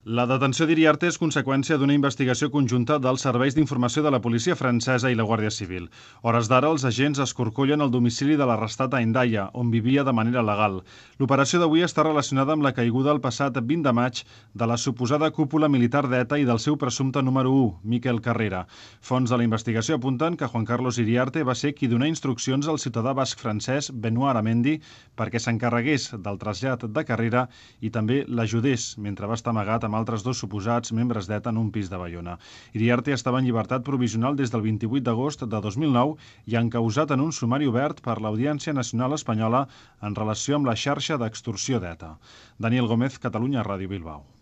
La detenció d'Iriarte és conseqüència d'una investigació conjunta dels serveis d'informació de la policia francesa i la Guàrdia Civil. Hores d'ara, els agents escorcollen el domicili de l'arrestat a Hendaia, on vivia de manera legal. L'operació d'avui està relacionada amb la caiguda el passat 20 de maig de la suposada cúpula militar d'ETA i del seu presumpte número 1, Miquel Carrera. Fonts de la investigació apunten que Juan Carlos Iriarte va ser qui donà instruccions al ciutadà basc francès Benoît Aramendi perquè s'encarregués del trasllat de Carrera i també l'ajudés mentre va estar amagat amb altres dos suposats membres d'ETA en un pis de Baiona. Iriarte estava en llibertat provisional des del 28 d'agost de 2009 i encausat en un sumari obert per l'Audiència Nacional Espanyola en relació amb la xarxa d'extorsió d'ETA. Daniel Gómez, Catalunya Ràdio Bilbao.